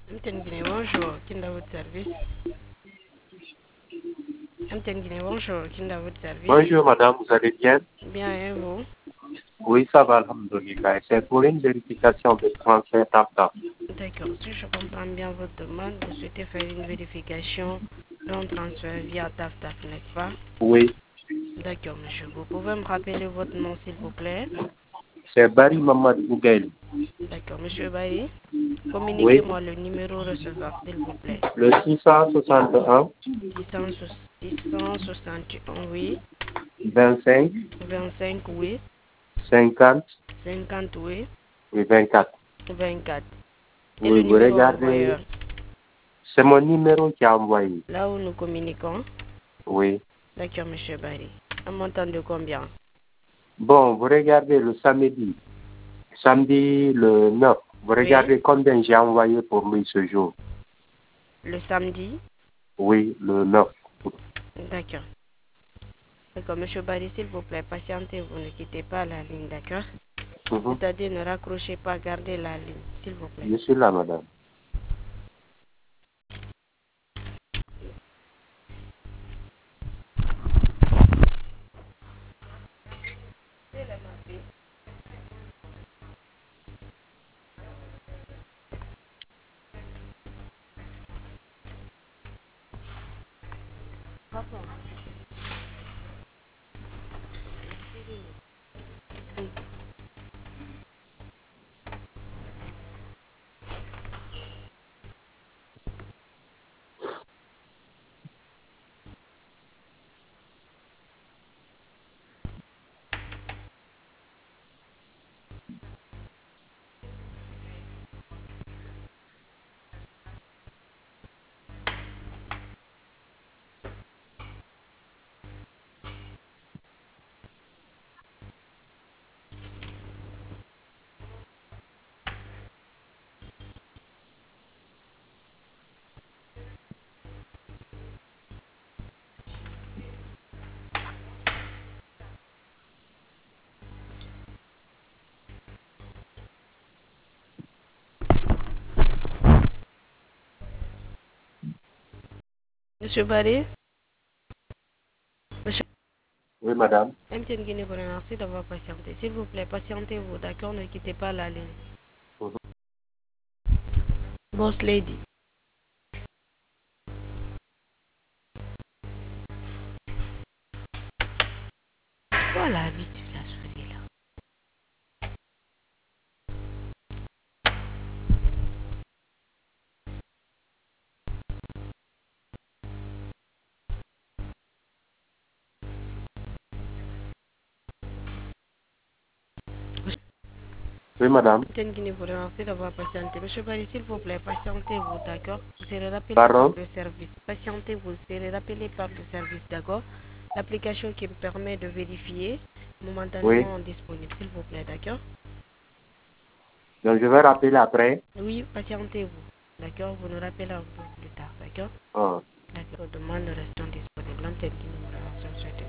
MTN Guinée, bonjour. Qui est dans votre service? MTN Guinée, bonjour. Qui est dans votre service? Bonjour madame, vous allez bien? Bien, et vous? Oui, ça va, alhamdoulilah. C'est pour une vérification de transfert TAP-TAP. D'accord. Si je comprends bien votre demande, vous souhaitez faire une vérification d'un transfert via TAF-TAF, n'est-ce pas? Oui, D'accord, monsieur. Vous pouvez me rappeler votre nom, s'il vous plaît? c'est Barry Mamad Bougail. D'accord, monsieur Baye. Oui, Communiquez-moi le numéro recevable, s'il vous plaît. le 661 661, oui. 25 25, oui. 50 50, oui. et 24. 24. Et Oui, le vous numéro regardez, envoyeur, c'est mon numéro qui a envoyé. là où nous communiquons. Oui. D'accord, monsieur Barry. Un montant de combien? Bon, vous regardez le samedi le 9. Vous Oui. regardez combien j'ai envoyé pour lui ce jour. Le samedi? Oui, le 9. D'accord. D'accord, monsieur Barry, s'il vous plaît, patientez, vous ne quittez pas la ligne, d'accord? Mhm. C'est-à-dire ne raccrochez pas, gardez la ligne, s'il vous plaît. Je suis là, madame. Monsieur Barry? Monsieur Oui, madame. MTN Guinée vous remercie d'avoir patienté. S'il vous plaît, patientez-vous, d'accord? Ne quittez pas la ligne. Mhm. Boss Lady. Voilà, vite, la souris là. Oui, madame. MTN Guinée vous remercie d'avoir patienté. Monsieur Barry, s'il vous plaît, patientez-vous, d'accord? Vous serez rappelé par Pardon? le service. Patientez-vous, vous serez rappelé par le service, d'accord? L'application qui me permet de vérifier Oui. momentanément disponible, s'il vous plaît, d'accord? Donc, je vais rappeler après. Oui, patientez-vous, d'accord? Vous nous rappelez un peu plus tard, d'accord? Ah. D'accord, demande restant disponible. MTN Guinée vous remercie.